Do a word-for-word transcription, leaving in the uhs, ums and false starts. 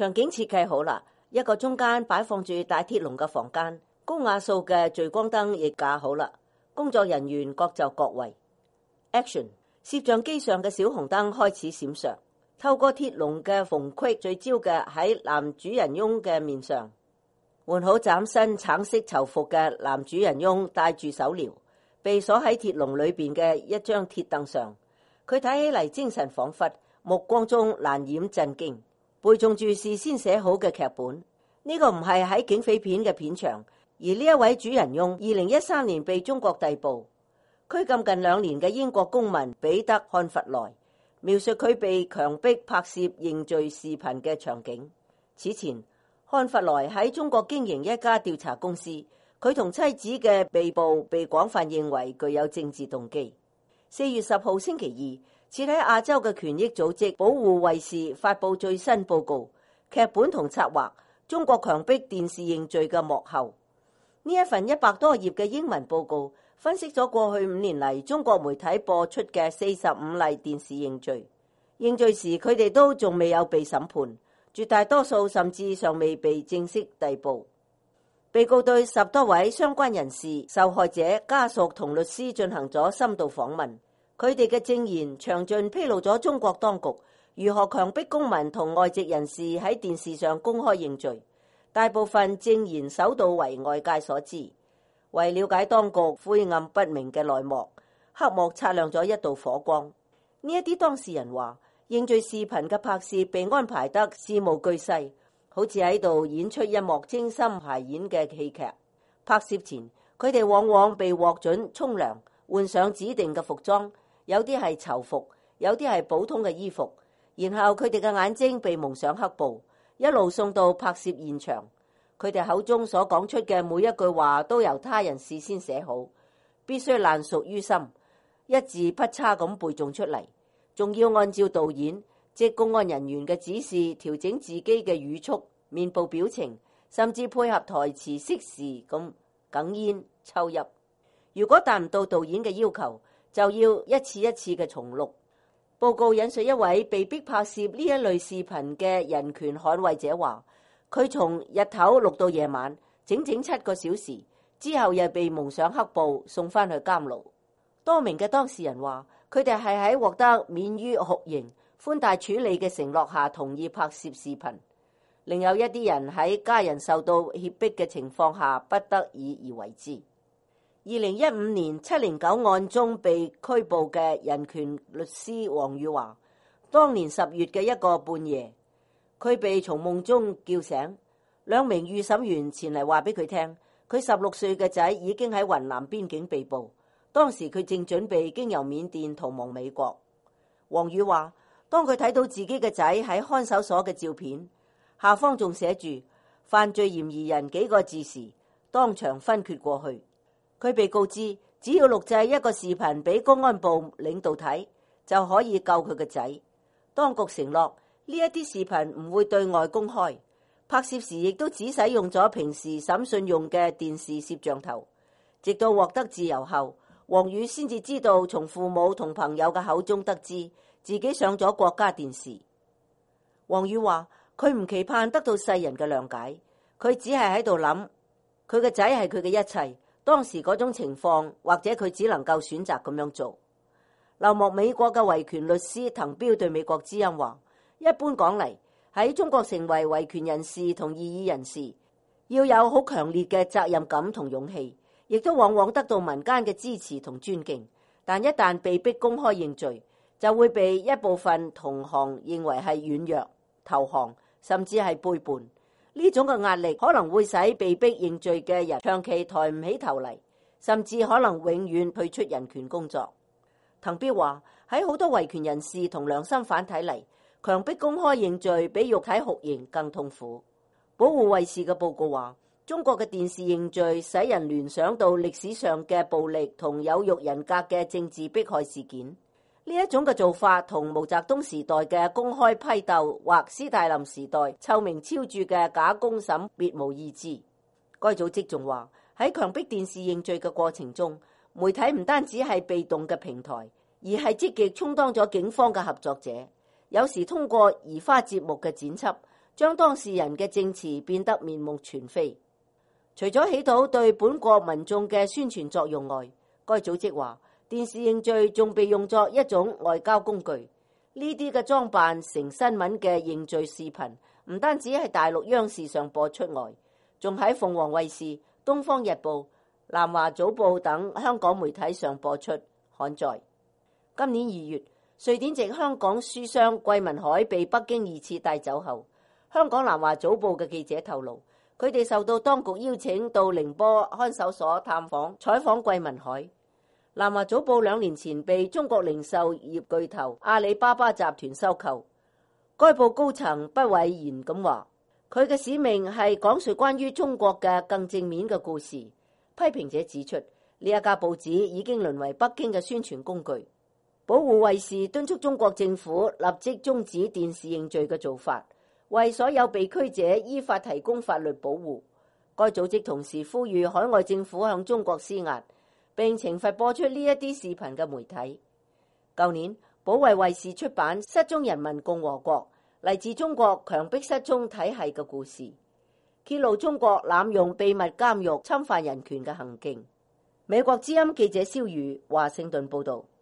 場景設計好啦，一個中間擺放住大鐵籠嘅房間，高瓦數嘅聚光燈亦架好啦，工作人員各就各位。Action！ 攝像機上嘅小紅燈開始閃爍，透過鐵籠嘅縫隙聚焦嘅喺男主人翁嘅面上。換好嶄新橙色囚服嘅男主人翁戴住手鐐，被鎖喺鐵籠裏邊嘅一張鐵凳上。佢睇起嚟精神恍惚，目光中難掩震驚，背誦住事先寫好嘅劇本。呢、這個唔係喺警匪片嘅片場，而呢一位主人翁二零一三年被中國逮捕。拘禁近兩年嘅英國公民彼得漢弗萊描述佢被強迫拍攝認罪視頻嘅場景。此前，漢弗萊喺中國經營一家調查公司，佢同妻子嘅被捕被廣泛認為具有政治動機。四月十號星期二，設喺亞洲嘅權益組織保護衛士發布最新報告，劇本同策劃中國強迫電視認罪嘅幕後。呢一份一百多頁嘅英文報告分析咗過去五年嚟中國媒體播出嘅四十五例電視認罪。認罪時佢哋都仲未有被審判，絕大多數甚至尚未被正式逮捕。被告對十多位相關人士、受害者家屬同律師進行咗深度訪問，佢哋嘅證言詳盡披露咗中國當局如何強迫公民同外籍人士喺電視上公開認罪。大部分證言首度為外界所知。為了解當局晦暗不明嘅內幕，黑幕擦亮咗一道火光。呢一啲當事人話，認罪視頻嘅拍攝被安排得事無巨細，好似喺度演出一幕精心排演嘅戲劇。拍攝前，佢哋往往被獲准沖涼，換上指定嘅服裝，有啲係囚服，有啲係普通嘅衣服。然後佢哋嘅眼睛被蒙上黑布，一路送到拍攝現場。佢哋口中所講出嘅每一句話都由他人事先寫好，必須爛熟於心，一字不差咁背誦出嚟，仲要按照導演即公安人員嘅指示調整自己嘅語速、面部表情，甚至配合台詞適時咁哽咽抽泣。如果達唔到導演嘅要求，就要一次一次嘅重錄。報告引述一位被逼拍攝呢一類視頻嘅人權捍衛者話，佢從日頭錄到夜晚，整整七個小時，之後又被蒙上黑布送返去監牢。多名嘅當事人話，佢哋係喺獲得免於酷刑、寬大處理嘅承諾下同意拍攝視頻。另有一啲人喺家人受到脅迫嘅情況下不得已而為之。二零一五年七零九案中被拘捕嘅人權律師黃宇華，當年十月嘅一個半夜，佢被從夢中叫醒，兩名預審員前嚟話俾佢聽，佢十六歲嘅仔已經喺雲南邊境被捕，當時佢正準備經由緬甸逃亡美國。黃宇話，當佢睇到自己嘅仔喺看守所嘅照片，下方仲寫住犯罪嫌疑人幾個字時，當場昏厥過去。佢被告知，只要錄製一個視頻俾公安部領導睇，就可以救佢嘅仔。當局承諾呢一啲視頻唔會對外公開，拍攝時亦都只使用咗平時審訊用嘅電視攝像頭。直到獲得自由後，黃宇先至知道從父母同朋友嘅口中得知自己上咗國家電視。黃宇話，佢唔期盼得到世人嘅諒解，佢只係喺度諗，佢嘅仔係佢嘅一切。當時嗰種情況，或者佢只能夠選擇咁樣做。流亡美國嘅維權律師滕彪對美國之音話，一般講嚟，喺中國成為維權人士同異議人士，要有好強烈嘅責任感同勇氣，亦都往往得到民間嘅支持同尊敬。但一旦被逼公開認罪，就會被一部分同行認為係軟弱、投降，甚至係背叛。呢種嘅壓力可能會使被逼認罪嘅人長期抬唔起頭嚟，甚至可能永遠退出人權工作。滕彪話，喺好多維權人士同良心犯睇嚟，強迫公開認罪比肉體酷刑更痛苦。保護衛士嘅報告話，中國嘅電視認罪使人聯想到歷史上嘅暴力同有辱人格嘅政治迫害事件。呢一種嘅做法同毛澤東時代嘅公開批鬥或斯大林時代臭名昭著嘅假公審別無二致。該組織仲話，喺強迫電視認罪嘅過程中，媒體唔單止係被動嘅平台，而係積極充當咗警方嘅合作者。有時通過移花接木嘅剪輯， 將當事人嘅證詞變得面目全非。除咗起到對本國民眾嘅宣傳作用外，該組織話電視認罪仲被用作一種外交工具。呢啲嘅裝扮成新聞嘅認罪視頻，唔單止喺大陸央視上播出外，仲喺鳳凰衛視、東方日報、南華早報等香港媒體上播出刊載。今年二月，瑞典籍香港書商桂民海被北京二次帶走後，香港南華早報嘅記者透露，佢哋受到當局邀請到寧波看守所探訪採訪桂民海。南華早報兩年前被中國零售業巨頭阿里巴巴集團收購，該報高層不諱言咁話，佢嘅使命係講述關於中國嘅更正面嘅故事。批評者指出，呢一家報紙已經淪為北京嘅宣傳工具。保護衛視敦促中國政府立即終止電視認罪嘅做法，為所有被拘者依法提供法律保護。該組織同時呼籲海外政府向中國施壓，並懲罰播出呢一啲視頻嘅媒體。舊年，保衛衛視出版《失蹤人民共和國》，嚟自中國強迫失蹤體系嘅故事，揭露中國濫用秘密監獄侵犯人權嘅行徑。美國之音記者蕭宇華盛頓報道。